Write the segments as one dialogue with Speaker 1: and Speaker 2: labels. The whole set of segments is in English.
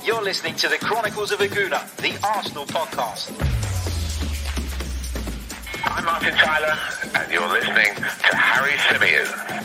Speaker 1: You're listening to the Chronicles of Aguna, the Arsenal podcast.
Speaker 2: I'm Martin Tyler, and you're listening to Harry Symeou.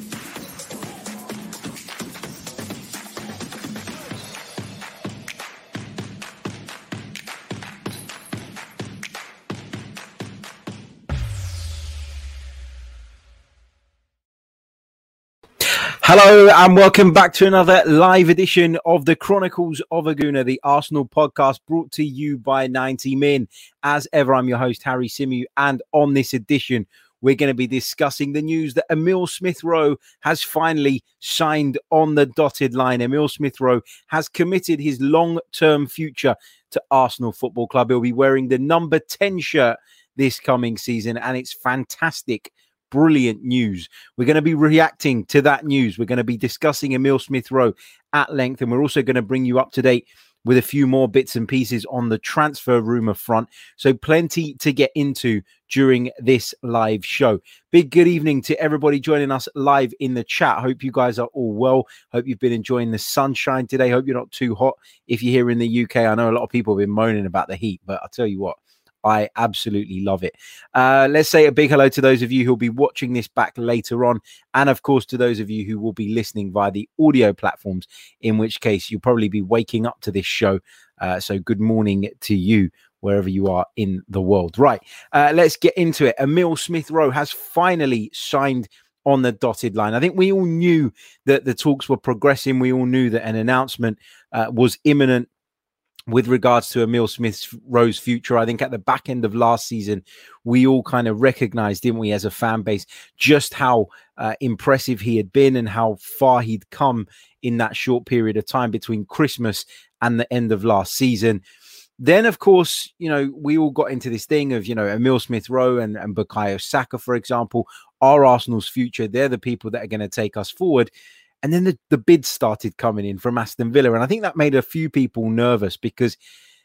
Speaker 3: Hello and welcome back to another live edition of the Chronicles of Aguna, the Arsenal podcast brought to you by 90 Min. As ever, I'm your host, Harry Symeou, and on this edition, we're going to be discussing the news that Emile Smith-Rowe has finally signed on the dotted line. Emile Smith-Rowe has committed his long-term future to Arsenal Football Club. He'll be wearing the number 10 shirt this coming season, and it's fantastic. Brilliant news. We're going to be reacting to that news. We're going to be discussing Emile Smith-Rowe at length, and we're also going to bring you up to date with a few more bits and pieces on the transfer rumour front. So plenty to get into during this live show. Big good evening to everybody joining us live in the chat. Hope you guys are all well. Hope you've been enjoying the sunshine today. Hope you're not too hot if you're here in the UK. I know a lot of people have been moaning about the heat, but I'll tell you what, I absolutely love it. Let's say a big hello to those of you who'll be watching this back later on. And of course, to those of you who will be listening via the audio platforms, in which case you'll probably be waking up to this show. So good morning to you, wherever you are in the world. Right, let's get into it. Emile Smith-Rowe has finally signed on the dotted line. I think we all knew that the talks were progressing. We all knew that an announcement was imminent with regards to Emile Smith-Rowe's future. I think at the back end of last season, we all kind of recognized, didn't we, as a fan base, just how impressive he had been and how far he'd come in that short period of time between Christmas and the end of last season. Then, of course, you know, we all got into this thing of, you know, Emile Smith-Rowe and Bukayo Saka, for example, are Arsenal's future. They're the people that are going to take us forward. And then the bids started coming in from Aston Villa. And I think that made a few people nervous because,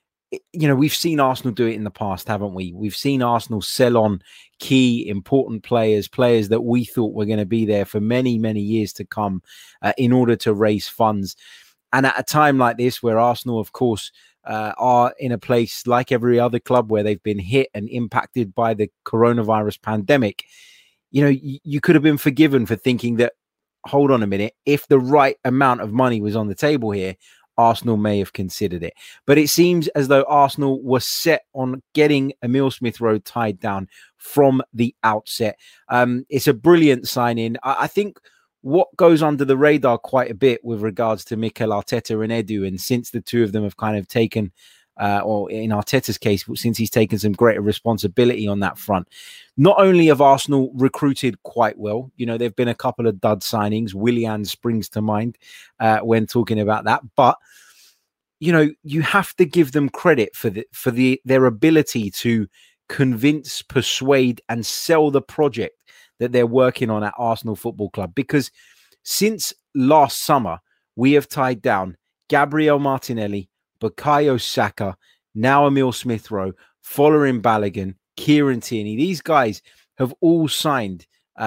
Speaker 3: you know, we've seen Arsenal do it in the past, haven't we? We've seen Arsenal sell on key, important players that we thought were going to be there for many, many years to come in order to raise funds. And at a time like this, where Arsenal, of course, are in a place like every other club where they've been hit and impacted by the coronavirus pandemic, you know, you could have been forgiven for thinking that, hold on a minute, if the right amount of money was on the table here, Arsenal may have considered it. But it seems as though Arsenal was set on getting Emile Smith-Rowe tied down from the outset. It's a brilliant sign-in. I think what goes under the radar quite a bit with regards to Mikel Arteta and Edu, and since the two of them have kind of taken, or in Arteta's case, since he's taken some greater responsibility on that front, not only have Arsenal recruited quite well, you know, there've been a couple of dud signings. Willian springs to mind when talking about that, but you know, you have to give them credit for their ability to convince, persuade, and sell the project that they're working on at Arsenal Football Club. Because since last summer, we have tied down Gabriel Martinelli, Bukayo Saka, now Emile Smith-Rowe, Folarin Balogun, Kieran Tierney. These guys have all signed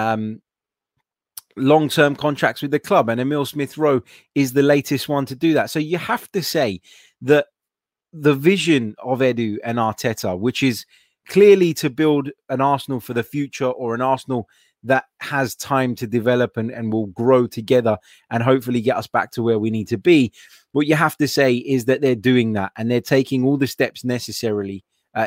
Speaker 3: long-term contracts with the club, and Emile Smith-Rowe is the latest one to do that. So you have to say that the vision of Edu and Arteta, which is clearly to build an Arsenal for the future, or an Arsenal that has time to develop and will grow together and hopefully get us back to where we need to be. What you have to say is that they're doing that, and they're taking all the steps necessary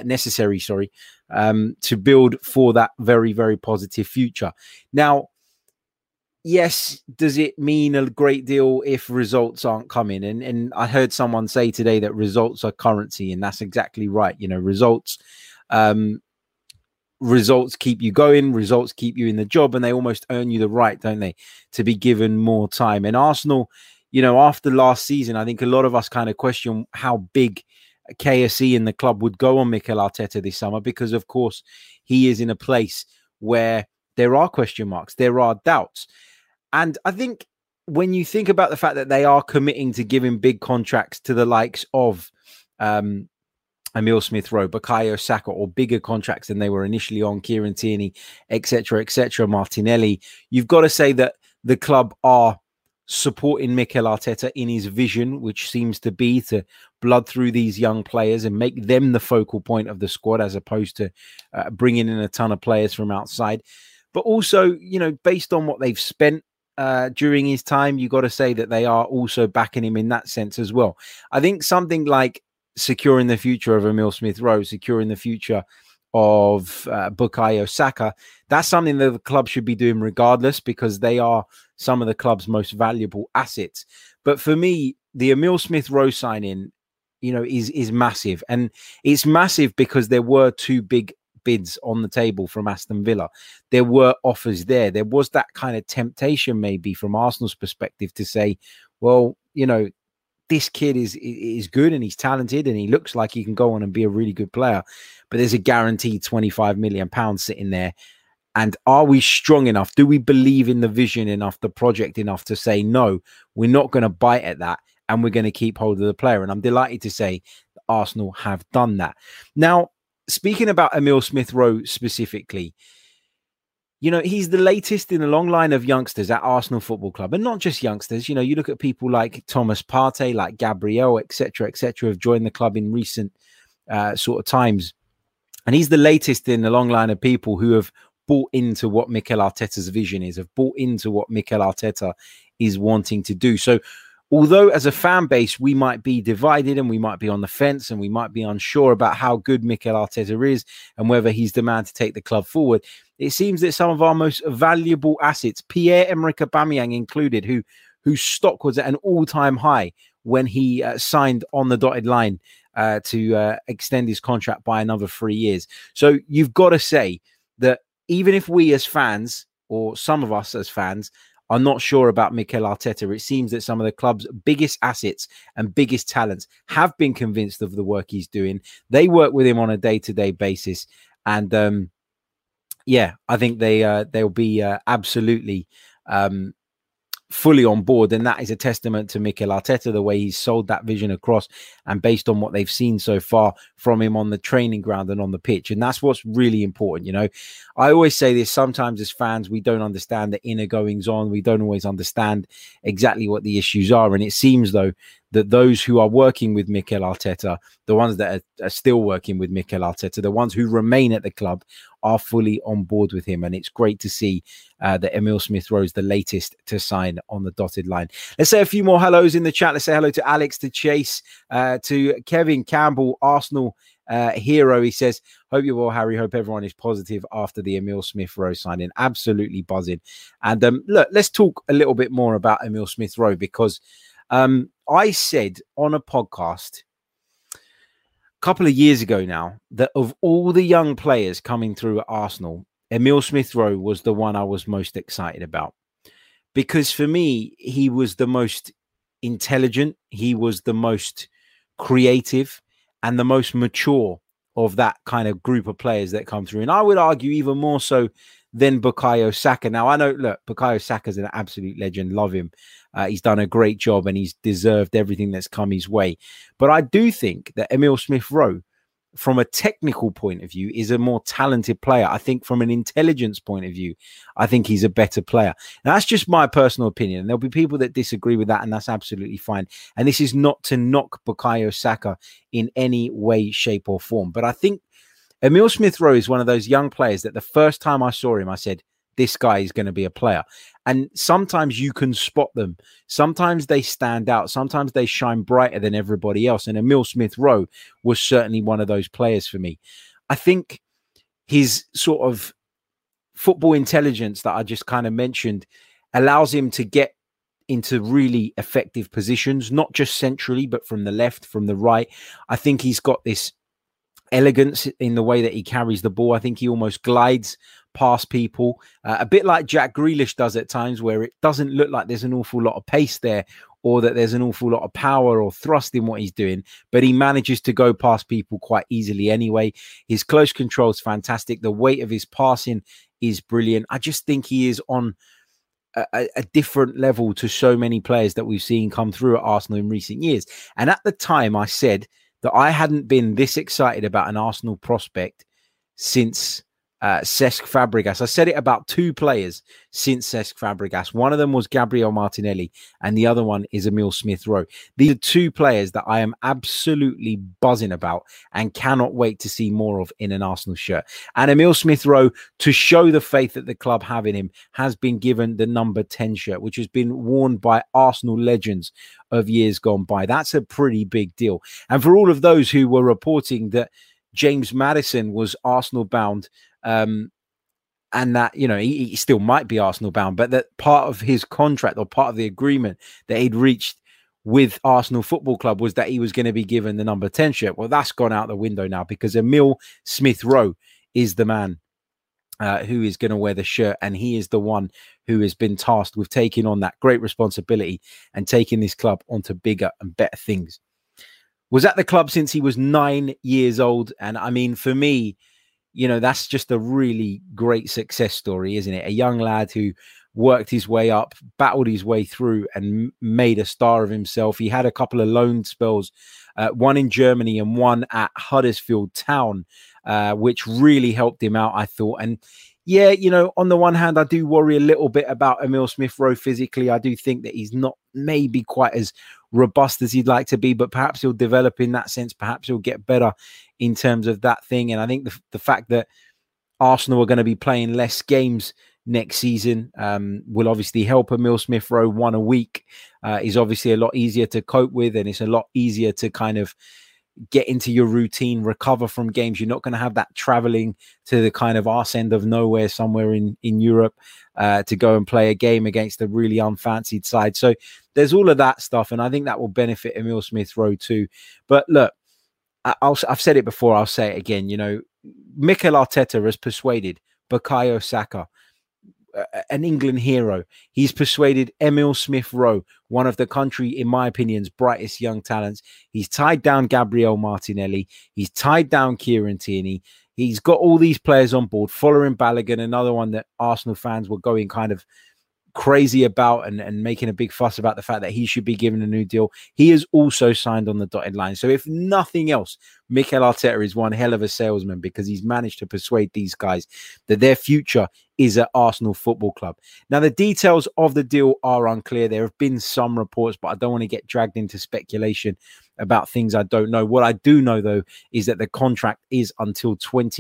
Speaker 3: to build for that very, very positive future. Now, yes, does it mean a great deal if results aren't coming? And I heard someone say today that results are currency, and that's exactly right. You know, results keep you going, results keep you in the job, and they almost earn you the right, don't they, to be given more time. And Arsenal, you know, after last season, I think a lot of us kind of question how big KSE and the club would go on Mikel Arteta this summer, because of course he is in a place where there are question marks, there are doubts. And I think when you think about the fact that they are committing to giving big contracts to the likes of Emile Smith-Rowe, Bukayo Saka, or bigger contracts than they were initially on, Kieran Tierney, etc., Martinelli, you've got to say that the club are supporting Mikel Arteta in his vision, which seems to be to blood through these young players and make them the focal point of the squad, as opposed to bringing in a ton of players from outside. But also, you know, based on what they've spent during his time, you got to say that they are also backing him in that sense as well. I think something like securing the future of Emile Smith-Rowe, securing the future of Bukayo Saka, that's something that the club should be doing regardless, because they are some of the club's most valuable assets. But for me, the Emile Smith-Rowe signing, you know, is massive. And it's massive because there were two big bids on the table from Aston Villa. There were offers there. There was that kind of temptation maybe from Arsenal's perspective to say, well, you know, this kid is good and he's talented and he looks like he can go on and be a really good player, but there's a guaranteed £25 million sitting there. And are we strong enough? Do we believe in the vision enough, the project enough to say, no, we're not going to bite at that and we're going to keep hold of the player? And I'm delighted to say that Arsenal have done that. Now, speaking about Emile Smith-Rowe specifically, you know, he's the latest in a long line of youngsters at Arsenal Football Club. And not just youngsters. You know, you look at people like Thomas Partey, like Gabriel, etc., have joined the club in recent sort of times. And he's the latest in a long line of people who have bought into what Mikel Arteta's vision is, have bought into what Mikel Arteta is wanting to do. So although as a fan base, we might be divided and we might be on the fence and we might be unsure about how good Mikel Arteta is and whether he's the man to take the club forward, it seems that some of our most valuable assets, Pierre-Emerick Aubameyang included, whose stock was at an all-time high when he signed on the dotted line to extend his contract by another 3 years. So you've got to say that even if we as fans, or some of us as fans, are not sure about Mikel Arteta, it seems that some of the club's biggest assets and biggest talents have been convinced of the work he's doing. They work with him on a day-to-day basis. And yeah, I think they'll be absolutely fully on board. And that is a testament to Mikel Arteta, the way he's sold that vision across and based on what they've seen so far from him on the training ground and on the pitch. And that's what's really important. You know, I always say this, sometimes as fans, we don't understand the inner goings on. We don't always understand exactly what the issues are. And it seems, though, that those who are working with Mikel Arteta, the ones that are still working with Mikel Arteta, the ones who remain at the club, are fully on board with him. And it's great to see that Emile Smith-Rowe is the latest to sign on the dotted line. Let's say a few more hellos in the chat. Let's say hello to Alex, to Chase, to Kevin Campbell, Arsenal hero. He says, hope you're well, Harry. Hope everyone is positive after the Emile Smith-Rowe signing. Absolutely buzzing. And look, let's talk a little bit more about Emile Smith-Rowe, because I said on a podcast a couple of years ago now that of all the young players coming through at Arsenal, Emile Smith-Rowe was the one I was most excited about. Because for me, he was the most intelligent, he was the most creative and the most mature of that kind of group of players that come through. And I would argue even more so than Bukayo Saka. Now, I know, look, Bukayo Saka's an absolute legend. Love him. He's done a great job and he's deserved everything that's come his way. But I do think that Emile Smith-Rowe, from a technical point of view, is a more talented player. I think from an intelligence point of view, I think he's a better player. And that's just my personal opinion. And there'll be people that disagree with that, and that's absolutely fine. And this is not to knock Bukayo Saka in any way, shape or form. But I think Emile Smith-Rowe is one of those young players that the first time I saw him, I said, this guy is going to be a player. And sometimes you can spot them. Sometimes they stand out. Sometimes they shine brighter than everybody else. And Emile Smith-Rowe was certainly one of those players for me. I think his sort of football intelligence that I just kind of mentioned allows him to get into really effective positions, not just centrally, but from the left, from the right. I think he's got this elegance in the way that he carries the ball. I think he almost glides past people, a bit like Jack Grealish does at times, where it doesn't look like there's an awful lot of pace there or that there's an awful lot of power or thrust in what he's doing, but he manages to go past people quite easily anyway. His close control is fantastic. The weight of his passing is brilliant. I just think he is on a different level to so many players that we've seen come through at Arsenal in recent years. And at the time, I said that I hadn't been this excited about an Arsenal prospect since Cesc Fabregas. I said it about 2 players since Cesc Fabregas. One of them was Gabriel Martinelli, and the other one is Emil Smith-Rowe. These are 2 players that I am absolutely buzzing about and cannot wait to see more of in an Arsenal shirt. And Emil Smith-Rowe, to show the faith that the club have in him, has been given the number 10 shirt, which has been worn by Arsenal legends of years gone by. That's a pretty big deal. And for all of those who were reporting that James Maddison was Arsenal bound, and that, you know, he still might be Arsenal bound, but that part of his contract or part of the agreement that he'd reached with Arsenal Football Club was that he was going to be given the number 10 shirt. Well, that's gone out the window now, because Emil Smith-Rowe is the man who is going to wear the shirt, and he is the one who has been tasked with taking on that great responsibility and taking this club onto bigger and better things. Was at the club since he was 9 years old, and I mean, for me, you know, that's just a really great success story, isn't it? A young lad who worked his way up, battled his way through, and made a star of himself. He had a couple of loan spells, one in Germany and one at Huddersfield Town, which really helped him out, I thought. And yeah, you know, on the one hand, I do worry a little bit about Emil Smith-Rowe physically. I do think that he's not maybe quite as robust as he'd like to be, but perhaps he'll develop in that sense. Perhaps he'll get better in terms of that thing. And I think the fact that Arsenal are going to be playing less games next season will obviously help Emil Smith-Rowe. 1 a week is obviously a lot easier to cope with, and it's a lot easier to kind of get into your routine, recover from games. You're not going to have that traveling to the kind of arse end of nowhere somewhere in Europe to go and play a game against a really unfancied side. So there's all of that stuff, and I think that will benefit Emil Smith-Rowe too. But look, I've said it before, I'll say it again. You know, Mikel Arteta has persuaded Bukayo Saka, an England hero. He's persuaded Emil Smith-Rowe, one of the country, in my opinion's brightest young talents. He's tied down Gabriel Martinelli. He's tied down Kieran Tierney. He's got all these players on board. Following Balogun, another one that Arsenal fans were going kind of crazy about and making a big fuss about the fact that he should be given a new deal. He is also signed on the dotted line. So if nothing else, Mikel Arteta is one hell of a salesman, because he's managed to persuade these guys that their future is at Arsenal Football Club. Now, the details of the deal are unclear. There have been some reports, but I don't want to get dragged into speculation about things I don't know. What I do know, though, is that the contract is until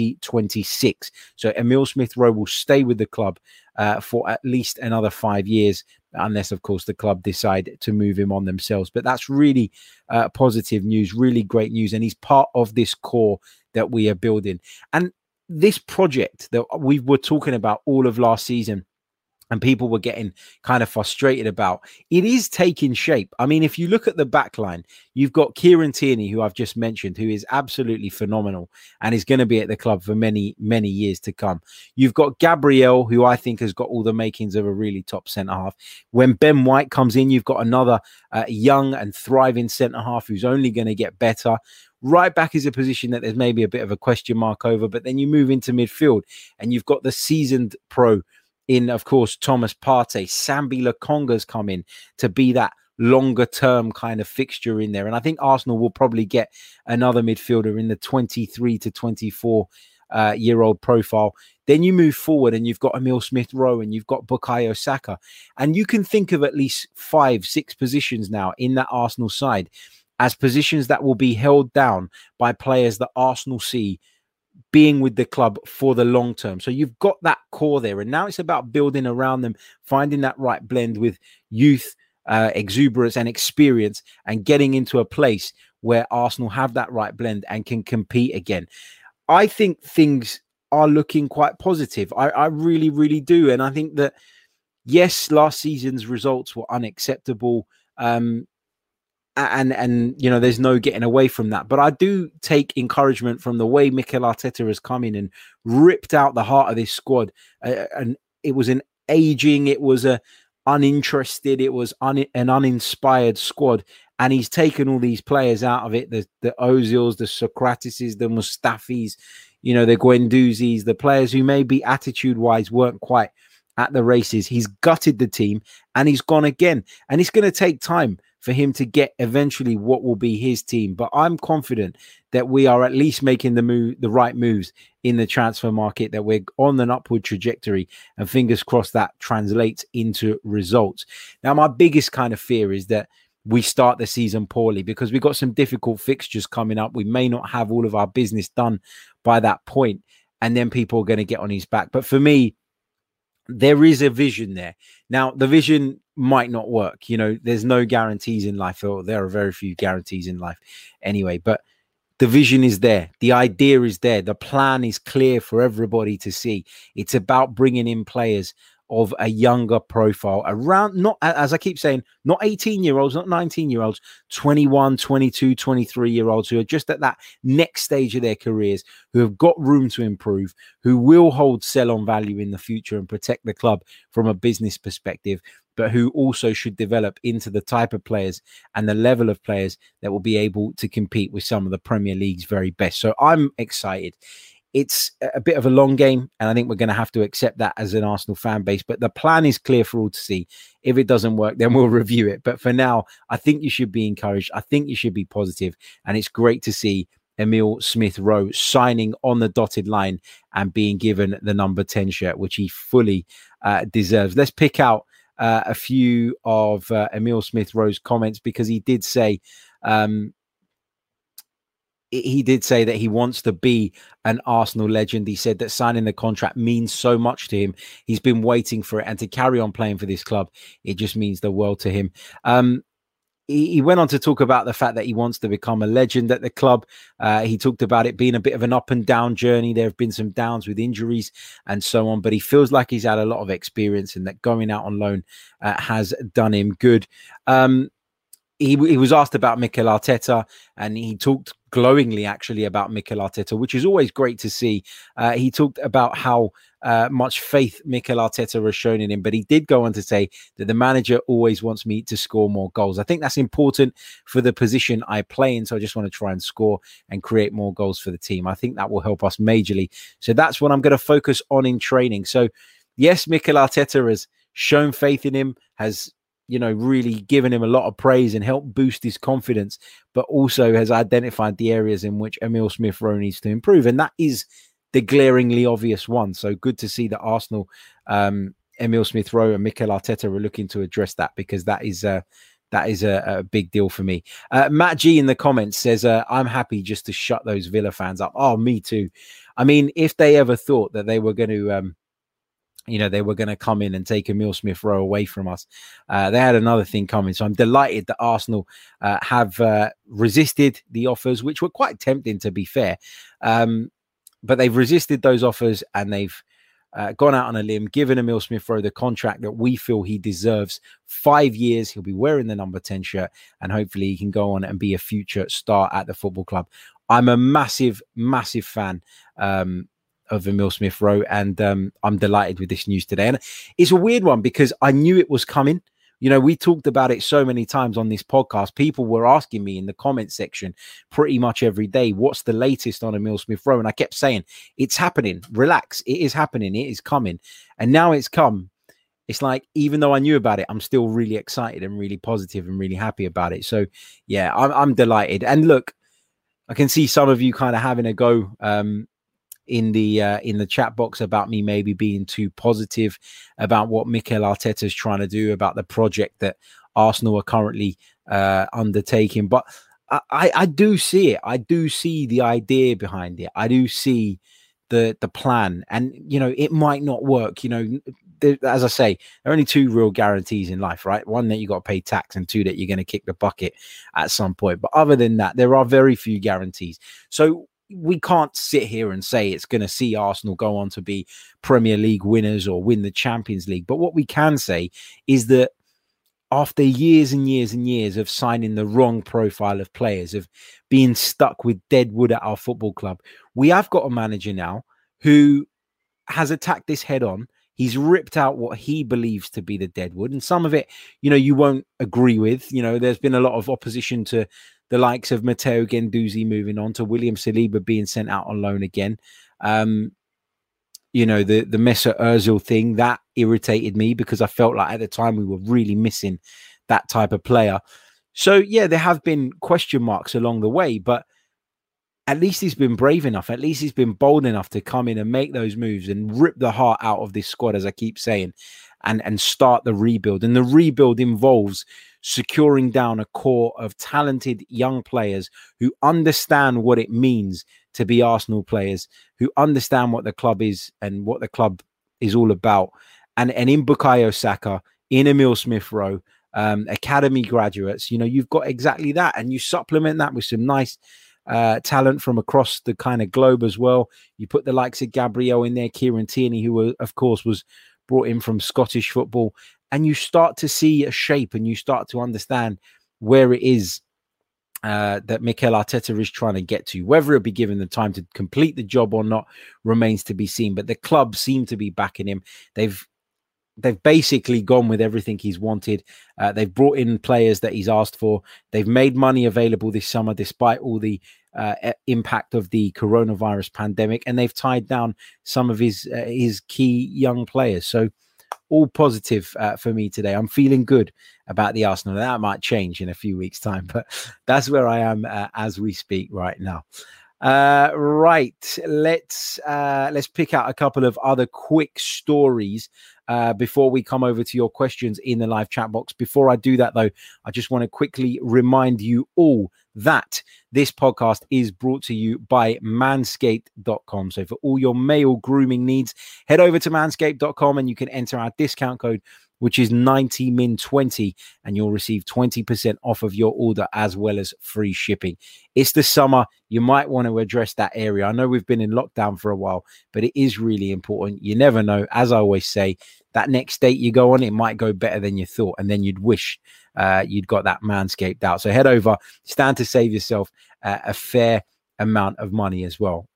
Speaker 3: 2026. So Emil Smith-Rowe will stay with the club for at least another 5 years, unless, of course, the club decide to move him on themselves. But that's really positive news, really great news. And he's part of this core that we are building. And this project that we were talking about all of last season, and people were getting kind of frustrated about, it is taking shape. I mean, if you look at the back line, you've got Kieran Tierney, who I've just mentioned, who is absolutely phenomenal and is going to be at the club for many, many years to come. You've got Gabriel, who I think has got all the makings of a really top centre-half. When Ben White comes in, you've got another young and thriving centre-half who's only going to get better. Right back is a position that there's maybe a bit of a question mark over, but then you move into midfield and you've got the seasoned pro in, of course, Thomas Partey. Sambi Lokonga's come in to be that longer term kind of fixture in there. And I think Arsenal will probably get another midfielder in the 23 to 24 year old profile. Then you move forward and you've got Emil Smith-Rowe and you've got Bukayo Saka. And you can think of at least 5-6 positions now in that Arsenal side as positions that will be held down by players that Arsenal see being with the club for the long term. So you've got that core there, and now it's about building around them, finding that right blend with youth, exuberance and experience, and getting into a place where Arsenal have that right blend and can compete again. I think things are looking quite positive. I really, really do. And I think that, yes, last season's results were unacceptable. And you know, there's no getting away from that. But I do take encouragement from the way Mikel Arteta has come in and ripped out the heart of this squad. And it was an aging, it was a uninterested, it was an uninspired squad. And he's taken all these players out of it, the Ozils, the Socrateses, the Mustafis, you know, the Guendouzis, the players who maybe attitude-wise weren't quite at the races. He's gutted the team and he's gone again. And it's going to take time for him to get eventually what will be his team. But I'm confident that we are at least making the right moves in the transfer market, that we're on an upward trajectory, and fingers crossed that translates into results. Now, my biggest kind of fear is that we start the season poorly because we've got some difficult fixtures coming up. We may not have all of our business done by that point, and then people are going to get on his back. But for me, there is a vision there. Now, the vision might not work. There's no guarantees in life, or there are very few guarantees in life anyway, but the vision is there. The idea is there. The plan is clear for everybody to see. It's about bringing in players of a younger profile around, not, as I keep saying, not 18-year-olds, not 19-year-olds, 21, 22, 23-year-olds who are just at that next stage of their careers, who have got room to improve, who will hold sell-on value in the future and protect the club from a business perspective, but who also should develop into the type of players and the level of players that will be able to compete with some of the Premier League's very best. So I'm excited. It's a bit of a long game, and I think we're going to have to accept that as an Arsenal fan base. But the plan is clear for all to see. If it doesn't work, then we'll review it. But for now, I think you should be encouraged. I think you should be positive. And it's great to see Emile Smith-Rowe signing on the dotted line and being given the number 10 shirt, which he fully deserves. Let's pick out a few of Emile Smith-Rowe's comments, because he did say that he wants to be an Arsenal legend. He said that signing the contract means so much to him. He's been waiting for it, and to carry on playing for this club, it just means the world to him. He went on to talk about the fact that he wants to become a legend at the club. He talked about it being a bit of an up and down journey. There have been some downs with injuries and so on, but he feels like he's had a lot of experience, and that going out on loan has done him good. He was asked about Mikel Arteta, and he talked glowingly actually about Mikel Arteta, which is always great to see. He talked about how much faith Mikel Arteta has shown in him, but he did go on to say that the manager always wants me to score more goals. I think that's important for the position I play in, so I just want to try and score and create more goals for the team. I think that will help us majorly. So that's what I'm going to focus on in training. So yes, Mikel Arteta has shown faith in him, has really given him a lot of praise and helped boost his confidence, but also has identified the areas in which Emile Smith-Rowe needs to improve. And that is the glaringly obvious one. So good to see that Arsenal, Emile Smith-Rowe and Mikel Arteta are looking to address that, because that is a big deal for me. Matt G in the comments says, I'm happy just to shut those Villa fans up. Oh, me too. I mean, if they ever thought that they were going to, they were going to come in and take Emile Smith-Rowe away from us, they had another thing coming. So I'm delighted that Arsenal have resisted the offers, which were quite tempting, to be fair. But they've resisted those offers, and they've gone out on a limb, given Emile Smith-Rowe the contract that we feel he deserves. 5 years, he'll be wearing the number 10 shirt, and hopefully he can go on and be a future star at the football club. I'm a massive, massive fan of Emile Smith-Rowe, and I'm delighted with this news today. And it's a weird one, because I knew it was coming. We talked about it so many times on this podcast. People were asking me in the comment section pretty much every day, what's the latest on Emile Smith-Rowe? And I kept saying, it's happening. Relax. It is happening. It is coming. And now it's come. It's like, even though I knew about it, I'm still really excited and really positive and really happy about it. So yeah, I'm delighted. And look, I can see some of you kind of having a go in the chat box about me maybe being too positive about what Mikel Arteta is trying to do, about the project that Arsenal are currently undertaking. But I do see it. I do see the idea behind it. I do see the plan, and it might not work. As I say, there are only two real guarantees in life, right? One, that you got to pay tax, and two, that you're going to kick the bucket at some point. But other than that, there are very few guarantees. So we can't sit here and say it's going to see Arsenal go on to be Premier League winners or win the Champions League. But what we can say is that after years and years and years of signing the wrong profile of players, of being stuck with dead wood at our football club, we have got a manager now who has attacked this head on. He's ripped out what he believes to be the dead wood. And some of it, you won't agree with. There's been a lot of opposition to the likes of Matteo Guendouzi moving on, to William Saliba being sent out on loan again. The Mesut Ozil thing, that irritated me, because I felt like at the time we were really missing that type of player. So, yeah, there have been question marks along the way, but at least he's been brave enough. At least he's been bold enough to come in and make those moves and rip the heart out of this squad, as I keep saying, and start the rebuild. And the rebuild involves securing down a core of talented young players who understand what it means to be Arsenal players, who understand what the club is and what the club is all about. And in Bukayo Saka, in Emile Smith-Rowe, academy graduates, you've got exactly that. And you supplement that with some nice talent from across the kind of globe as well. You put the likes of Gabriel in there, Kieran Tierney, who of course was brought in from Scottish football, and you start to see a shape and you start to understand where it is that Mikel Arteta is trying to get to. Whether it'll be given the time to complete the job or not remains to be seen, but the club seem to be backing him. They've basically gone with everything he's wanted. They've brought in players that he's asked for. They've made money available this summer, despite all the impact of the coronavirus pandemic, and they've tied down some of his key young players. So all positive for me today. I'm feeling good about the Arsenal. That might change in a few weeks' time, but that's where I am as we speak right now. Right, let's pick out a couple of other quick stories before we come over to your questions in the live chat box. Before I do that, though, I just want to quickly remind you all that this podcast is brought to you by manscaped.com. So for all your male grooming needs, head over to manscaped.com and you can enter our discount code, which is 90min20, and you'll receive 20% off of your order as well as free shipping. It's the summer. You might want to address that area. I know we've been in lockdown for a while, but it is really important. You never know. As I always say, that next date you go on, it might go better than you thought, and then you'd wish you'd got that Manscaped out. So head over, stand to save yourself a fair amount of money as well.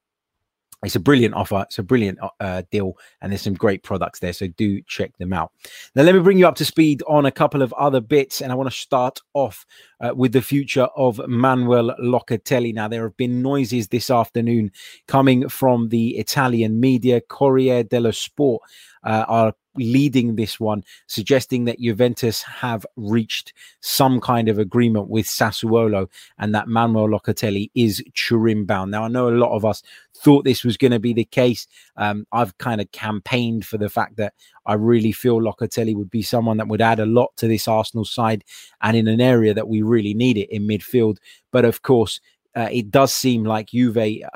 Speaker 3: It's a brilliant offer. It's a brilliant deal, and there's some great products there. So do check them out. Now, let me bring you up to speed on a couple of other bits, and I want to start off with the future of Manuel Locatelli. Now, there have been noises this afternoon coming from the Italian media. Corriere dello Sport are leading this one, suggesting that Juventus have reached some kind of agreement with Sassuolo and that Manuel Locatelli is Turin bound. Now, I know a lot of us thought this was going to be the case. I've kind of campaigned for the fact that I really feel Locatelli would be someone that would add a lot to this Arsenal side and in an area that we really need it in midfield. But of course, it does seem like Juve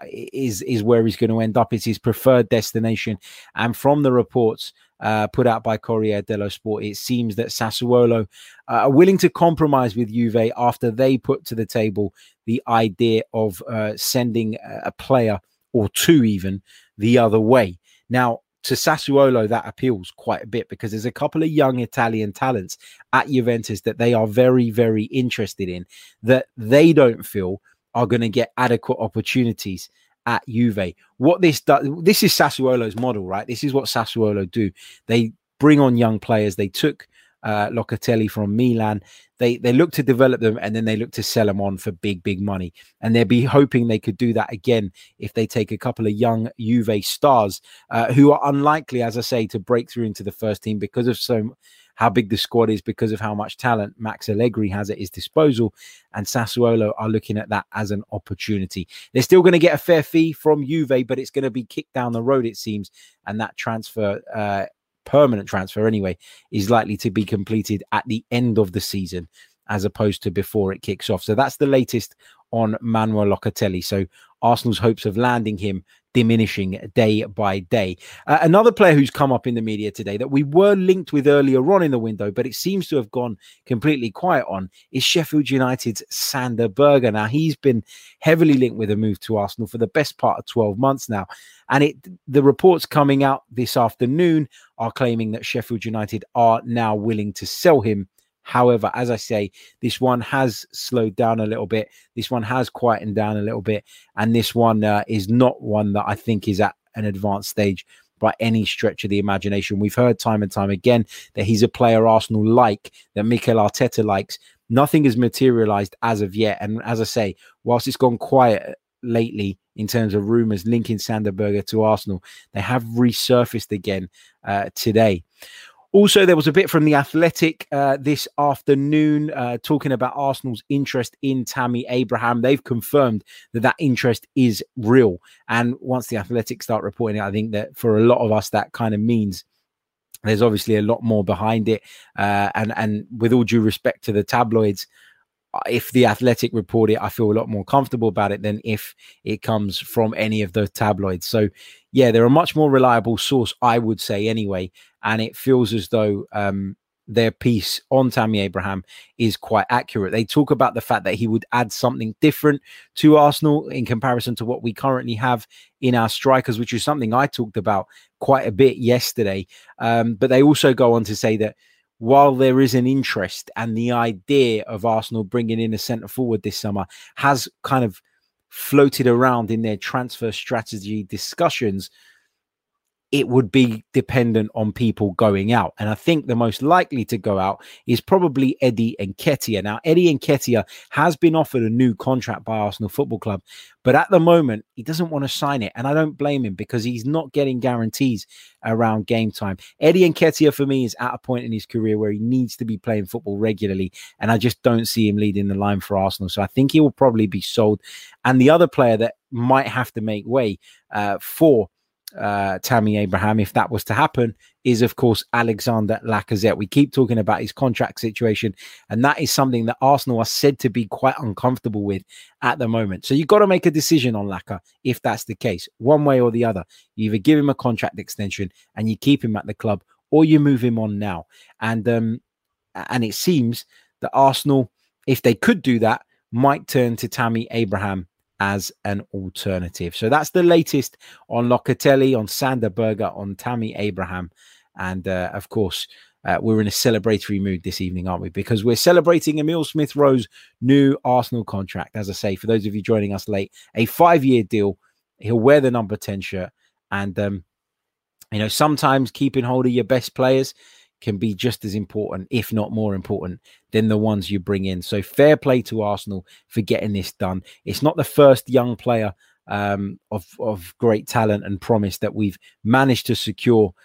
Speaker 3: is where he's going to end up. It's his preferred destination. And from the reports put out by Corriere dello Sport, it seems that Sassuolo are willing to compromise with Juve after they put to the table the idea of sending a player or two even the other way. Now, to Sassuolo, that appeals quite a bit because there's a couple of young Italian talents at Juventus that they are very, very interested in that they don't feel are going to get adequate opportunities at Juve. What this does, this is Sassuolo's model, right? This is what Sassuolo do. They bring on young players. They took Locatelli from Milan. They look to develop them and then they look to sell them on for big money. And they'll be hoping they could do that again if they take a couple of young Juve stars who are unlikely, as I say, to break through into the first team because of how big the squad is, because of how much talent Max Allegri has at his disposal. And Sassuolo are looking at that as an opportunity. They're still going to get a fair fee from Juve, but it's going to be kicked down the road, it seems. And that transfer, permanent transfer anyway, is likely to be completed at the end of the season as opposed to before it kicks off. So that's the latest on Manuel Locatelli. So Arsenal's hopes of landing him diminishing day by day. Another player who's come up in the media today that we were linked with earlier on in the window, but it seems to have gone completely quiet on, is Sheffield United's Sander Berge. Now, he's been heavily linked with a move to Arsenal for the best part of 12 months now. And the reports coming out this afternoon are claiming that Sheffield United are now willing to sell him. However, as I say, this one has slowed down a little bit. This one has quietened down a little bit. And this one is not one that I think is at an advanced stage by any stretch of the imagination. We've heard time and time again that he's a player Arsenal like, that Mikel Arteta likes. Nothing has materialized as of yet. And as I say, whilst it's gone quiet lately in terms of rumours linking Sander Berge to Arsenal, they have resurfaced again today. Also, there was a bit from The Athletic this afternoon talking about Arsenal's interest in Tammy Abraham. They've confirmed that interest is real. And once The Athletic start reporting it, I think that for a lot of us, that kind of means there's obviously a lot more behind it. And with all due respect to the tabloids, if The Athletic report it, I feel a lot more comfortable about it than if it comes from any of the tabloids. So, yeah, they're a much more reliable source, I would say, anyway. And it feels as though their piece on Tammy Abraham is quite accurate. They talk about the fact that he would add something different to Arsenal in comparison to what we currently have in our strikers, which is something I talked about quite a bit yesterday. But they also go on to say that while there is an interest and the idea of Arsenal bringing in a centre forward this summer has kind of floated around in their transfer strategy discussions, it would be dependent on people going out. And I think the most likely to go out is probably Eddie Nketiah. Now, Eddie Nketiah has been offered a new contract by Arsenal Football Club, but at the moment, he doesn't want to sign it. And I don't blame him because he's not getting guarantees around game time. Eddie Nketiah, for me, is at a point in his career where he needs to be playing football regularly. And I just don't see him leading the line for Arsenal. So I think he will probably be sold. And the other player that might have to make way for Tammy Abraham, if that was to happen, is of course Alexander Lacazette. We keep talking about his contract situation, and that is something that Arsenal are said to be quite uncomfortable with at the moment. So you've got to make a decision on Laka if that's the case, one way or the other. You either give him a contract extension and you keep him at the club, or you move him on now. And it seems that Arsenal, if they could do that, might turn to Tammy Abraham as an alternative. So that's the latest on Locatelli, on Sander Berge, on Tammy Abraham. And of course, we're in a celebratory mood this evening, aren't we? Because we're celebrating Emile Smith-Rowe's new Arsenal contract. As I say, for those of you joining us late, a 5-year deal. He'll wear the number 10 shirt. And, sometimes keeping hold of your best players can be just as important, if not more important, than the ones you bring in. So fair play to Arsenal for getting this done. It's not the first young player of great talent and promise that we've managed to secure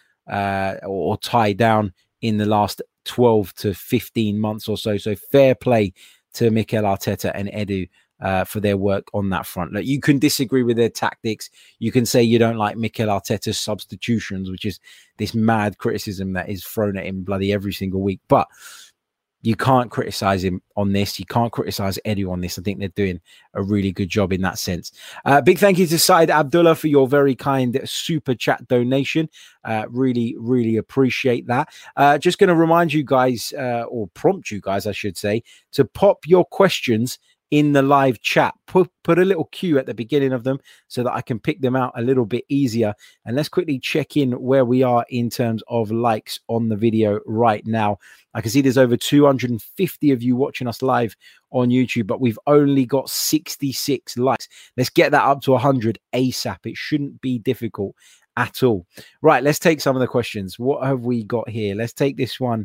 Speaker 3: or tie down in the last 12 to 15 months or so. So fair play to Mikel Arteta and Edu for their work on that front. Look, you can disagree with their tactics. You can say you don't like Mikel Arteta's substitutions, which is this mad criticism that is thrown at him bloody every single week. But you can't criticize him on this. You can't criticize Edu on this. I think they're doing a really good job in that sense. Big thank you to Said Abdullah for your very kind super chat donation. Really, really appreciate that. Just going to remind you guys, or prompt you guys, I should say, to pop your questions in the live chat. Put a little cue at the beginning of them so that I can pick them out a little bit easier. And let's quickly check in where we are in terms of likes on the video right now. I can see there's over 250 of you watching us live on YouTube, but we've only got 66 likes. Let's get that up to 100 ASAP. It shouldn't be difficult at all. Right, let's take some of the questions. What have we got here? Let's take this one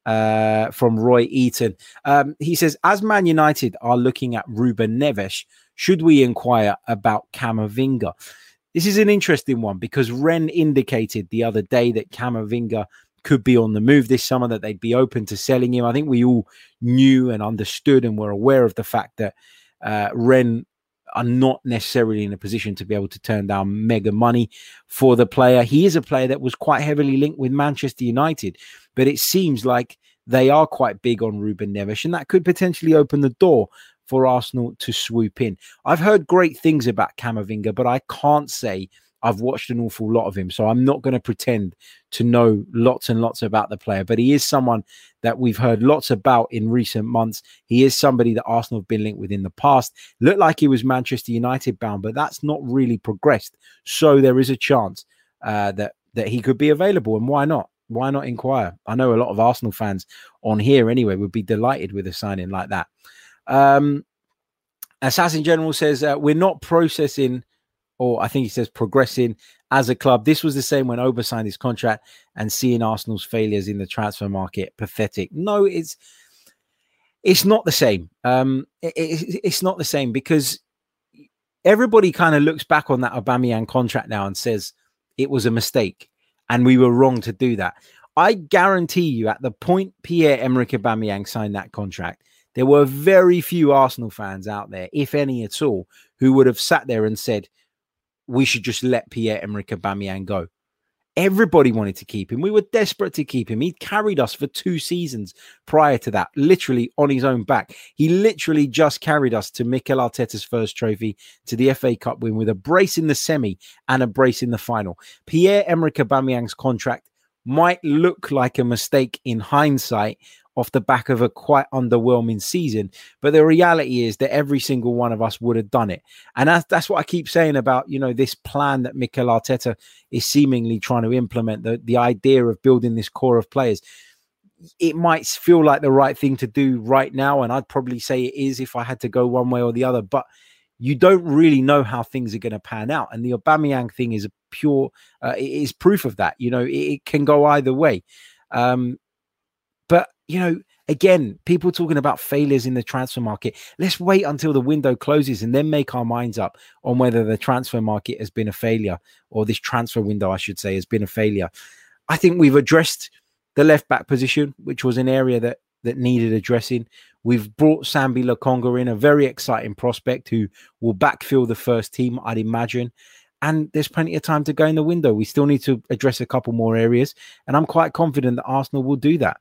Speaker 3: from Roy Eaton. He says, as Man United are looking at Ruben Neves, should we inquire about Camavinga? This is an interesting one because Ren indicated the other day that Camavinga could be on the move this summer, that they'd be open to selling him. I think we all knew and understood and were aware of the fact that Ren are not necessarily in a position to be able to turn down mega money for the player. He is a player that was quite heavily linked with Manchester United, but it seems like they are quite big on Ruben Neves, and that could potentially open the door for Arsenal to swoop in. I've heard great things about Camavinga, but I can't say I've watched an awful lot of him, so I'm not going to pretend to know lots and lots about the player, but he is someone that we've heard lots about in recent months. He is somebody that Arsenal have been linked with in the past. Looked like he was Manchester United bound, but that's not really progressed. So there is a chance that he could be available, and why not? Why not inquire? I know a lot of Arsenal fans on here anyway would be delighted with a signing like that. Assassin General says, we're not processing, or I think he says progressing as a club. This was the same when Oba signed his contract, and seeing Arsenal's failures in the transfer market, pathetic. No, it's not the same. It's not the same because everybody kind of looks back on that Aubameyang contract now and says it was a mistake and we were wrong to do that. I guarantee you, at the point Pierre-Emerick Aubameyang signed that contract, there were very few Arsenal fans out there, if any at all, who would have sat there and said, we should just let Pierre-Emerick Aubameyang go. Everybody wanted to keep him. We were desperate to keep him. He carried us for 2 seasons prior to that, literally on his own back. He literally just carried us to Mikel Arteta's first trophy, to the FA Cup win with a brace in the semi and a brace in the final. Pierre-Emerick Aubameyang's contract might look like a mistake in hindsight off the back of a quite underwhelming season, but the reality is that every single one of us would have done it. And that's what I keep saying about, you know, this plan that Mikel Arteta is seemingly trying to implement, the idea of building this core of players. It might feel like the right thing to do right now, and I'd probably say it is if I had to go one way or the other, but you don't really know how things are going to pan out. And the Aubameyang thing is is proof of that. You know, it can go either way. But, you know, again, people talking about failures in the transfer market. Let's wait until the window closes and then make our minds up on whether the transfer market has been a failure, or this transfer window, I should say, has been a failure. I think we've addressed the left back position, which was an area that needed addressing. We've brought Sambi Lokonga in, a very exciting prospect who will backfill the first team, I'd imagine. And there's plenty of time to go in the window. We still need to address a couple more areas, and I'm quite confident that Arsenal will do that.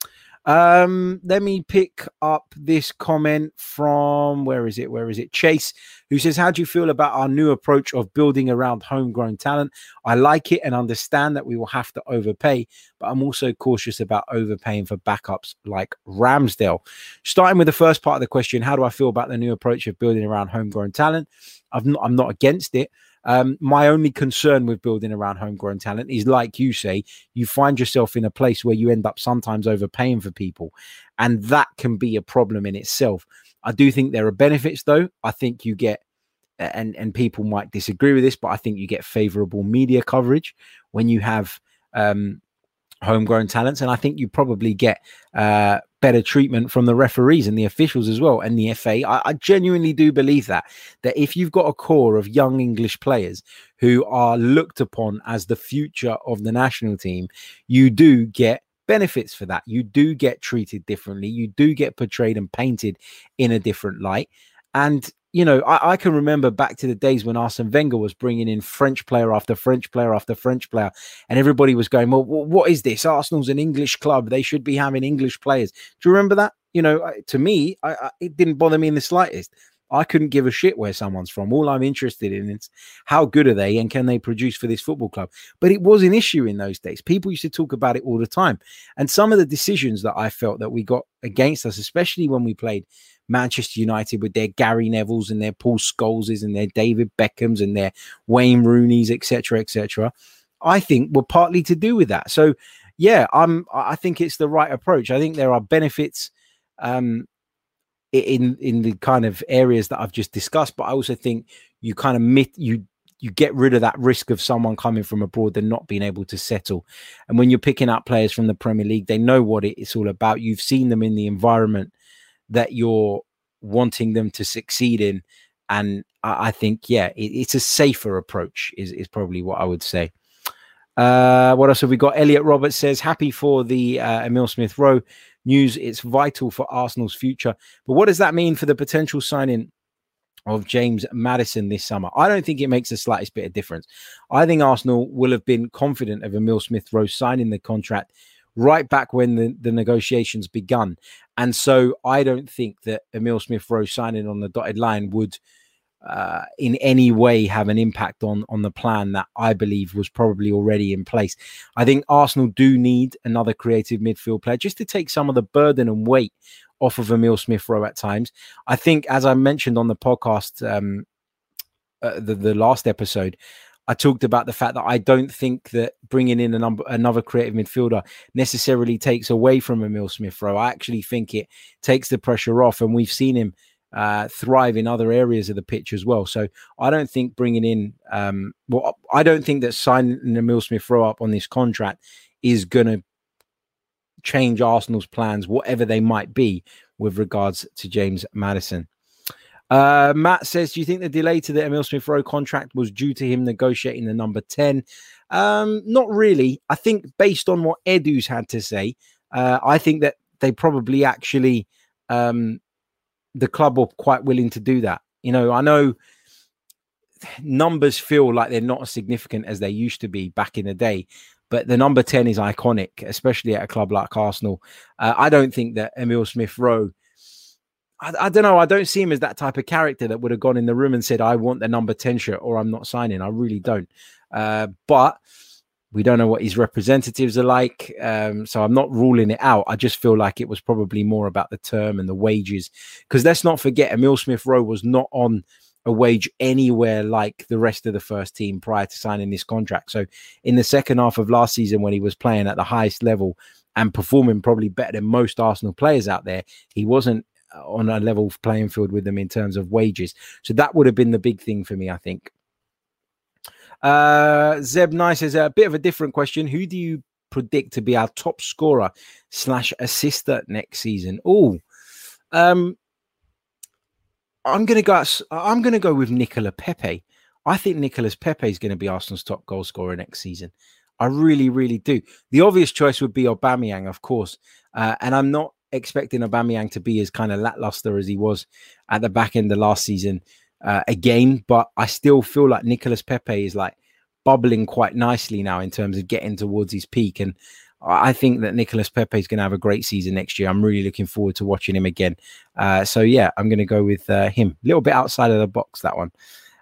Speaker 3: Let me pick up this comment from, where is it? Chase, who says, how do you feel about our new approach of building around homegrown talent? I like it and understand that we will have to overpay, but I'm also cautious about overpaying for backups like Ramsdale. Starting with the first part of the question, how do I feel about the new approach of building around homegrown talent? I'm not against it. My only concern with building around homegrown talent is, like you say, you find yourself in a place where you end up sometimes overpaying for people, and that can be a problem in itself. I do think there are benefits, though. I think you get, and people might disagree with this, but I think you get favorable media coverage when you have homegrown talents, and I think you probably get better treatment from the referees and the officials as well, and the FA. I genuinely do believe that if you've got a core of young English players who are looked upon as the future of the national team, you do get benefits for that. You do get treated differently. You do get portrayed and painted in a different light. And you know, I can remember back to the days when Arsene Wenger was bringing in French player after French player after French player, and everybody was going, well, what is this? Arsenal's an English club. They should be having English players. Do you remember that? You know, to me, it didn't bother me in the slightest. I couldn't give a shit where someone's from. All I'm interested in is how good are they and can they produce for this football club? But it was an issue in those days. People used to talk about it all the time. And some of the decisions that I felt that we got against us, especially when we played Manchester United with their Gary Nevilles and their Paul Scholeses and their David Beckhams and their Wayne Rooneys, etc., I think were partly to do with that. So, yeah, I think it's the right approach. I think there are benefits in the kind of areas that I've just discussed, but I also think you kind of you get rid of that risk of someone coming from abroad and not being able to settle. And when you're picking up players from the Premier League, they know what it's all about. You've seen them in the environment that you're wanting them to succeed in. And I think, yeah, it's a safer approach is probably what I would say. What else have we got? Elliot Roberts says, happy for the Emile Smith-Rowe news. It's vital for Arsenal's future. But what does that mean for the potential signing of James Maddison this summer? I don't think it makes the slightest bit of difference. I think Arsenal will have been confident of Emile Smith-Rowe signing the contract right back when the negotiations begun. And so I don't think that Emile Smith-Rowe signing on the dotted line would in any way have an impact on the plan that I believe was probably already in place. I think Arsenal do need another creative midfield player just to take some of the burden and weight off of Emile Smith-Rowe at times. I think, as I mentioned on the podcast, the last episode, I talked about the fact that I don't think that bringing in another creative midfielder necessarily takes away from Emile Smith-Rowe. I actually think it takes the pressure off, and we've seen him thrive in other areas of the pitch as well. So I don't think bringing in, I don't think that signing Emile Smith-Rowe up on this contract is going to change Arsenal's plans, whatever they might be, with regards to James Maddison. Matt says, do you think the delay to the Emile Smith-Rowe contract was due to him negotiating the number 10? Not really. I think based on what Edu's had to say, I think that they probably actually, the club were quite willing to do that. You know, I know numbers feel like they're not as significant as they used to be back in the day, but the number 10 is iconic, especially at a club like Arsenal. I don't think that Emile Smith-Rowe, I don't know. I don't see him as that type of character that would have gone in the room and said, I want the number 10 shirt or I'm not signing. I really don't. But we don't know what his representatives are like. So I'm not ruling it out. I just feel like it was probably more about the term and the wages. Because let's not forget, Emile Smith-Rowe was not on a wage anywhere like the rest of the first team prior to signing this contract. So in the second half of last season, when he was playing at the highest level and performing probably better than most Arsenal players out there, he wasn't on a level playing field with them in terms of wages. So that would have been the big thing for me, I think. Zeb Nice is a bit of a different question. Who do you predict to be our top scorer / assister next season? I'm going to go with Nicola Pepe. I think Nicolas Pepe is going to be Arsenal's top goal scorer next season. I really, really do. The obvious choice would be Aubameyang, of course. And I'm not expecting Aubameyang to be as kind of lackluster as he was at the back end of last season again. But I still feel like Nicolas Pepe is like bubbling quite nicely now in terms of getting towards his peak. And I think that Nicolas Pepe is going to have a great season next year. I'm really looking forward to watching him again. So, yeah, I'm going to go with him. A little bit outside of the box, that one.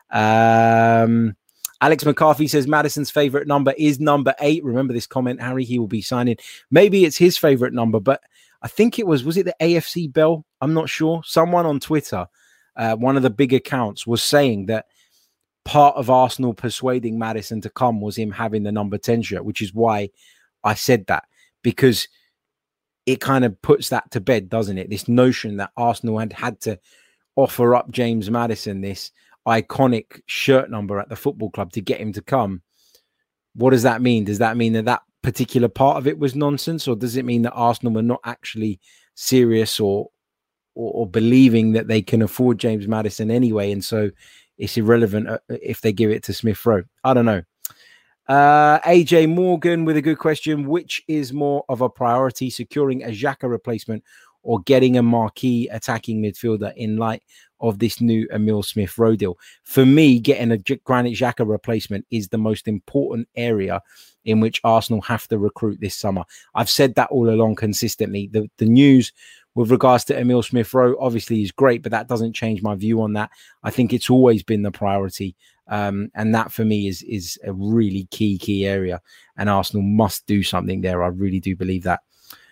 Speaker 3: Alex McCarthy says Maddison's favourite number is number 8. Remember this comment, Harry? He will be signing. Maybe it's his favourite number, but I think it was it the AFC Bell? I'm not sure. Someone on Twitter, one of the big accounts, was saying that part of Arsenal persuading Maddison to come was him having the number 10 shirt, which is why I said that, because it kind of puts that to bed, doesn't it? This notion that Arsenal had to offer up James Maddison this iconic shirt number at the football club to get him to come. What does that mean? Does that mean that particular part of it was nonsense, or does it mean that Arsenal were not actually serious or believing that they can afford James Maddison anyway, and so it's irrelevant if they give it to Smith-Rowe? I don't know. AJ Morgan with a good question. Which is more of a priority, securing a Xhaka replacement or getting a marquee attacking midfielder in light of this new Emile Smith-Rowe deal? For me, getting a Granit Xhaka replacement is the most important area in which Arsenal have to recruit this summer. I've said that all along consistently. The news with regards to Emile Smith-Rowe obviously is great, but that doesn't change my view on that. I think it's always been the priority. And that for me is a really key area, and Arsenal must do something there. I really do believe that.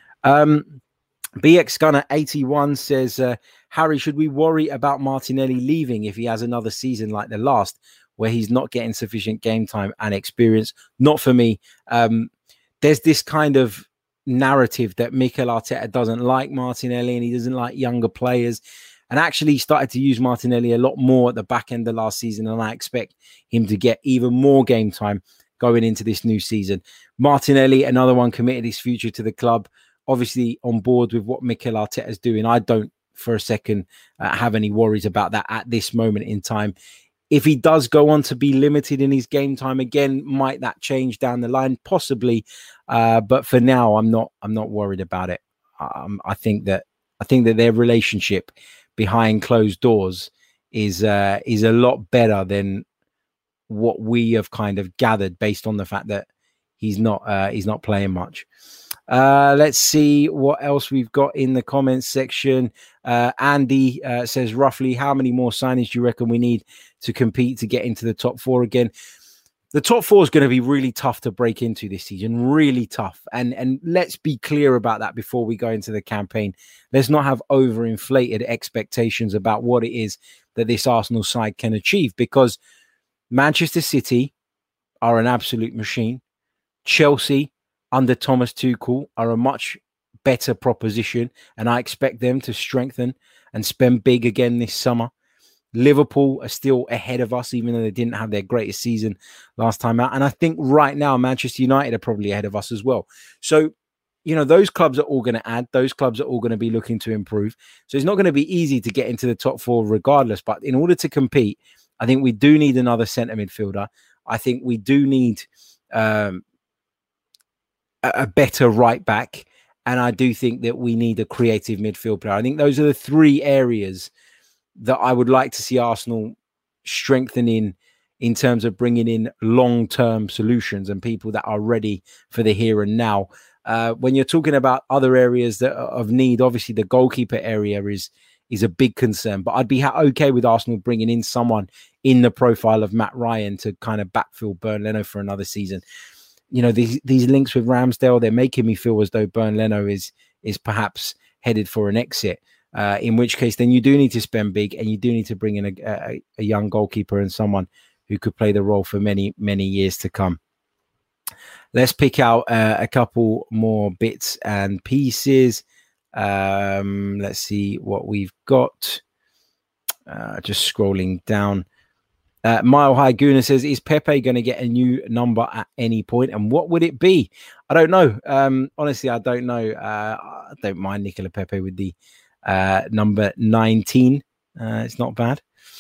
Speaker 3: BX Gunner 81 says, Harry, should we worry about Martinelli leaving if he has another season like the last, where he's not getting sufficient game time and experience? Not for me. There's this kind of narrative that Mikel Arteta doesn't like Martinelli and he doesn't like younger players, and actually started to use Martinelli a lot more at the back end of last season, and I expect him to get even more game time going into this new season. Martinelli, another one, committed his future to the club, obviously on board with what Mikel Arteta is doing. I don't for a second have any worries about that at this moment in time. If he does go on to be limited in his game time again, might that change down the line? Possibly, but for now, I'm not worried about it. I think that their relationship behind closed doors is a lot better than what we have kind of gathered based on the fact that he's not playing much. Let's see what else we've got in the comments section. Andy says, roughly how many more signings do you reckon we need to compete to get into the top 4 again? The top 4 is going to be really tough to break into this season, really tough. And let's be clear about that before we go into the campaign. Let's not have overinflated expectations about what it is that this Arsenal side can achieve, because Manchester City are an absolute machine. Chelsea, under Thomas Tuchel, are a much better proposition, and I expect them to strengthen and spend big again this summer. Liverpool are still ahead of us, even though they didn't have their greatest season last time out. And I think right now, Manchester United are probably ahead of us as well. So, you know, those clubs are all going to add. Those clubs are all going to be looking to improve. So it's not going to be easy to get into the top 4 regardless. But in order to compete, I think we do need another centre midfielder. I think we do need a better right back. And I do think that we need a creative midfield player. I think those are the three areas that I would like to see Arsenal strengthening in terms of bringing in long-term solutions and people that are ready for the here and now. When you're talking about other areas that are of need, obviously the goalkeeper area is a big concern, but I'd be okay with Arsenal bringing in someone in the profile of Matt Ryan to kind of backfill Bernd Leno for another season. You know, these links with Ramsdale, they're making me feel as though Bernd Leno is perhaps headed for an exit, in which case then you do need to spend big and you do need to bring in a young goalkeeper and someone who could play the role for many, many years to come. Let's pick out a couple more bits and pieces. Let's see what we've got. Just scrolling down. Mile High Guna says, is Pepe going to get a new number at any point? And what would it be? I don't know. Honestly, I don't know. I don't mind Nicola Pepe with the number 19. It's not bad.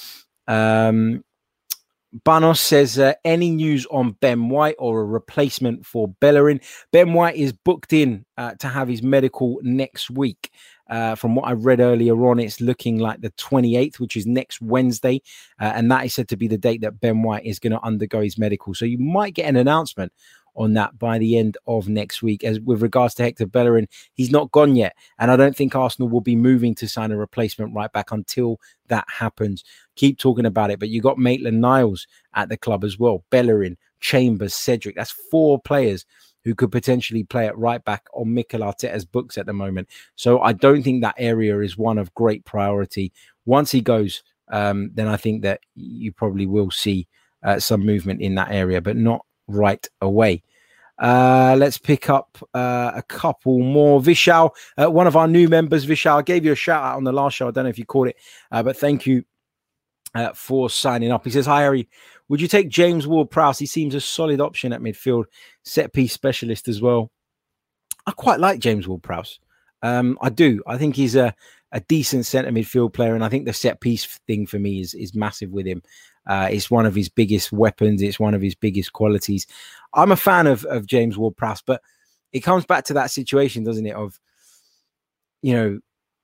Speaker 3: Banos says, any news on Ben White or a replacement for Bellerin? Ben White is booked in to have his medical next week. From what I read earlier on, it's looking like the 28th, which is next Wednesday. And that is said to be the date that Ben White is going to undergo his medical. So you might get an announcement on that by the end of next week. As with regards to Hector Bellerin, he's not gone yet. And I don't think Arsenal will be moving to sign a replacement right back until that happens. Keep talking about it. But you got Maitland-Niles at the club as well. Bellerin, Chambers, Cedric. That's 4 players who could potentially play at right back on Mikel Arteta's books at the moment. So I don't think that area is one of great priority. Once he goes, then I think that you probably will see some movement in that area, but not right away. Let's pick up a couple more. Vishal, one of our new members, Vishal, I gave you a shout out on the last show. I don't know if you caught it, but thank you for signing up. He says, hi, Harry. Would you take James Ward-Prowse? He seems a solid option at midfield, set-piece specialist as well. I quite like James Ward-Prowse. I do. I think he's a decent centre midfield player, and I think the set-piece thing for me is massive with him. It's one of his biggest weapons. It's one of his biggest qualities. I'm a fan of James Ward-Prowse, but it comes back to that situation, doesn't it, of, you know,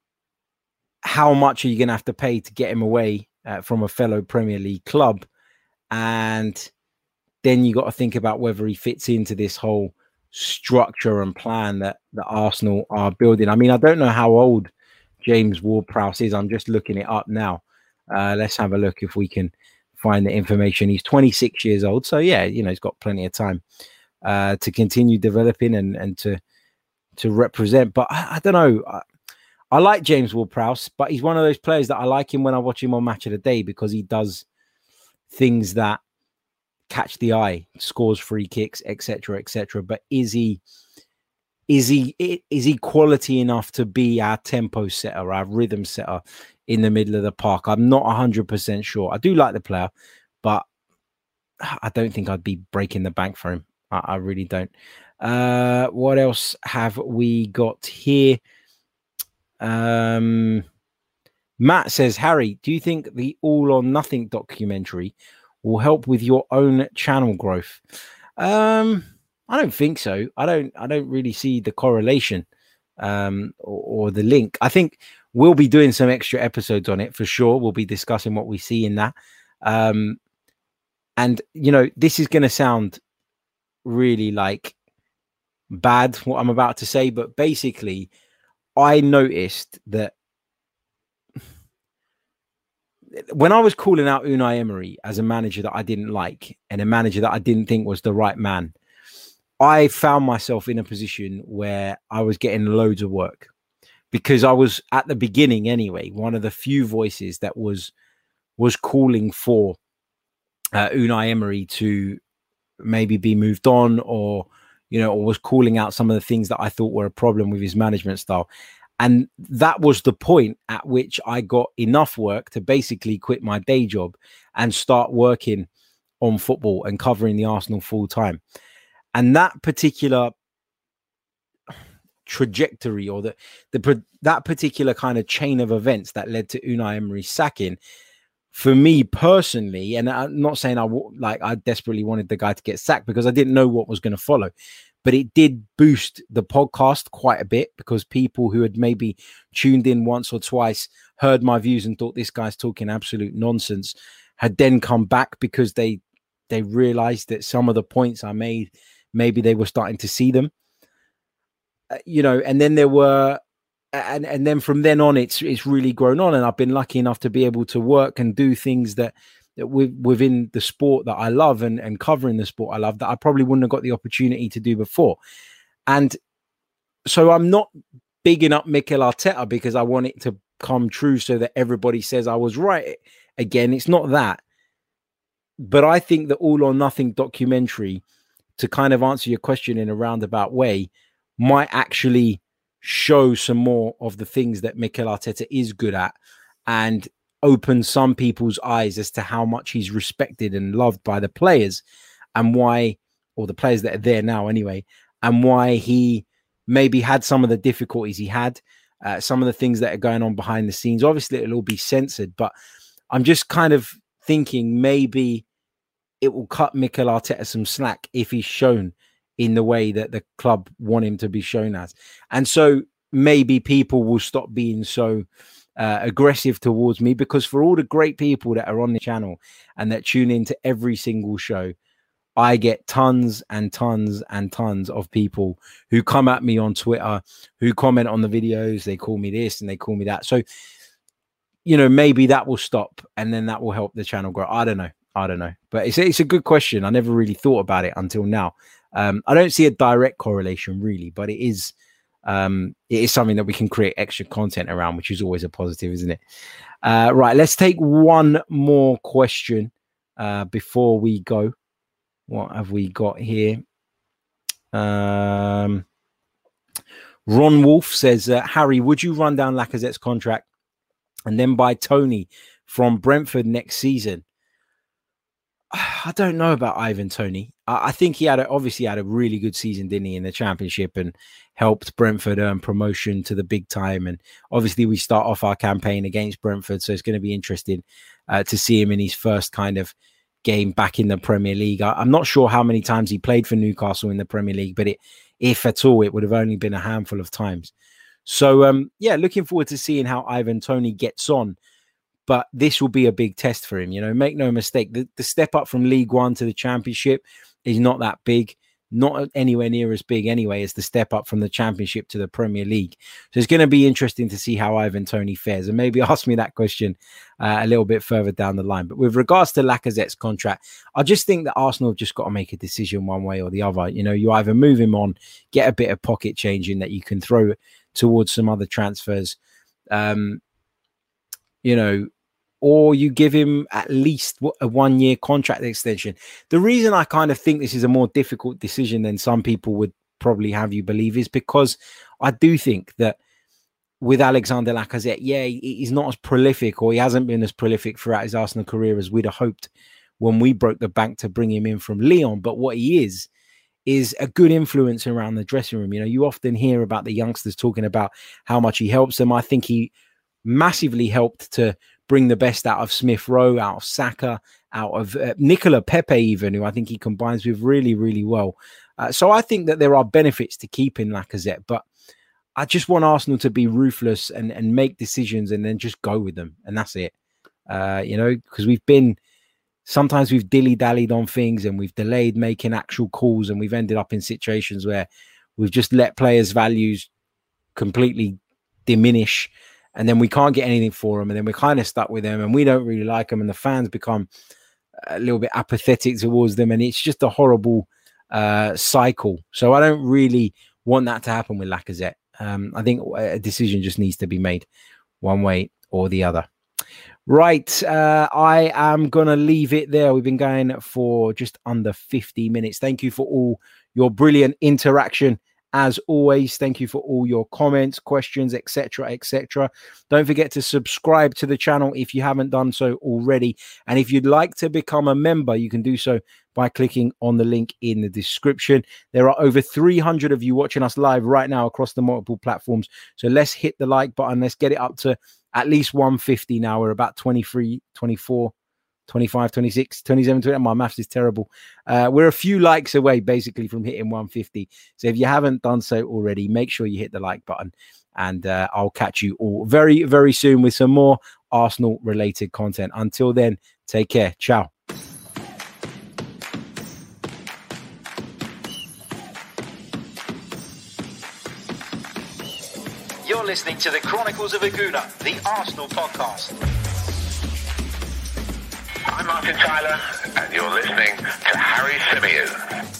Speaker 3: how much are you going to have to pay to get him away from a fellow Premier League club? And then you got to think about whether he fits into this whole structure and plan that Arsenal are building. I mean, I don't know how old James Ward-Prowse is. I'm just looking it up now. Let's have a look if we can find the information. He's 26 years old. So, yeah, you know, he's got plenty of time to continue developing and to represent. But I don't know. I like James Ward-Prowse, but he's one of those players that I like him when I watch him on Match of the Day because he does things that catch the eye, scores free kicks, etc., etc. But is he quality enough to be our tempo setter, our rhythm setter in the middle of the park? I'm not 100% sure. I do like the player, but I don't think I'd be breaking the bank for him. I really don't. What else have we got here? Matt says, Harry, do you think the All or Nothing documentary will help with your own channel growth? I don't think so. I don't really see the correlation or the link. I think we'll be doing some extra episodes on it for sure. We'll be discussing what we see in that. And, you know, this is going to sound really like bad, what I'm about to say, but basically I noticed that when I was calling out Unai Emery as a manager that I didn't like and a manager that I didn't think was the right man, I found myself in a position where I was getting loads of work because I was at the beginning anyway, one of the few voices that was calling for Unai Emery to maybe be moved on or was calling out some of the things that I thought were a problem with his management style. And that was the point at which I got enough work to basically quit my day job and start working on football and covering the Arsenal full time. And that particular trajectory or that particular kind of chain of events that led to Unai Emery's sacking for me personally, and I'm not saying I desperately wanted the guy to get sacked because I didn't know what was going to follow, but it did boost the podcast quite a bit because people who had maybe tuned in once or twice, heard my views and thought this guy's talking absolute nonsense, had then come back because they realized that some of the points I made, maybe they were starting to see them, and then there were, and then from then on, it's really grown on. And I've been lucky enough to be able to work and do things that within the sport that I love and covering the sport I love that I probably wouldn't have got the opportunity to do before. And so I'm not bigging up Mikel Arteta because I want it to come true so that everybody says I was right. Again, it's not that. But I think the All or Nothing documentary, to kind of answer your question in a roundabout way, might actually show some more of the things that Mikel Arteta is good at and open some people's eyes as to how much he's respected and loved by the players and why, or the players that are there now anyway, and why he maybe had some of the difficulties he had, some of the things that are going on behind the scenes. Obviously, it'll all be censored, but I'm just kind of thinking maybe it will cut Mikel Arteta some slack if he's shown in the way that the club want him to be shown as. And so maybe people will stop being so aggressive towards me, because for all the great people that are on the channel and that tune into every single show, I get tons and tons and tons of people who come at me on Twitter, who comment on the videos. They call me this and they call me that. So, maybe that will stop and then that will help the channel grow. I don't know. But it's a good question. I never really thought about it until now. I don't see a direct correlation really, but it is something that we can create extra content around, which is always a positive, isn't it? Right, let's take one more question before we go. What have we got here? Ron Wolf says, Harry, would you run down Lacazette's contract and then buy Toney from Brentford next season? I don't know about Ivan Toney. I think he obviously had a really good season, didn't he, in the Championship, and helped Brentford earn promotion to the big time. And obviously we start off our campaign against Brentford, so it's going to be interesting to see him in his first kind of game back in the Premier League. I'm not sure how many times he played for Newcastle in the Premier League, but if at all, it would have only been a handful of times. So, looking forward to seeing how Ivan Toney gets on. But this will be a big test for him. Make no mistake, the step up from League One to the Championship is not that big, not anywhere near as big anyway as the step up from the Championship to the Premier League. So it's going to be interesting to see how Ivan Toney fares, and maybe ask me that question a little bit further down the line. But with regards to Lacazette's contract, I just think that Arsenal have just got to make a decision one way or the other. You either move him on, get a bit of pocket change in that you can throw towards some other transfers, or you give him at least a 1 year contract extension. The reason I kind of think this is a more difficult decision than some people would probably have you believe is because I do think that with Alexander Lacazette, he's not as prolific, or he hasn't been as prolific throughout his Arsenal career as we'd have hoped when we broke the bank to bring him in from Lyon. But what he is a good influence around the dressing room. You often hear about the youngsters talking about how much he helps them. I think he massively helped to bring the best out of Smith Rowe, out of Saka, out of Nicola Pepe even, who I think he combines with really, really well. So I think that there are benefits to keeping Lacazette, but I just want Arsenal to be ruthless and make decisions and then just go with them. And that's it. Because sometimes we've dilly-dallied on things and we've delayed making actual calls, and we've ended up in situations where we've just let players' values completely diminish, and then we can't get anything for them, and then we're kind of stuck with them, and we don't really like them, and the fans become a little bit apathetic towards them, and it's just a horrible cycle. So I don't really want that to happen with Lacazette. I think a decision just needs to be made one way or the other. Right, I am going to leave it there. We've been going for just under 50 minutes. Thank you for all your brilliant interaction. As always, thank you for all your comments, questions, etc., etc. Don't forget to subscribe to the channel if you haven't done so already. And if you'd like to become a member, you can do so by clicking on the link in the description. There are over 300 of you watching us live right now across the multiple platforms. So let's hit the like button. Let's get it up to at least 150 now. We're about 23, 24, 25, 26, 27, 28. My maths is terrible. We're a few likes away basically from hitting 150. So if you haven't done so already, make sure you hit the like button. And I'll catch you all very, very soon with some more Arsenal related content. Until then, take care. Ciao.
Speaker 1: You're listening to the Chronicles of Aguna, the Arsenal podcast.
Speaker 2: I'm Martin Tyler, and you're listening to Harry Symeou.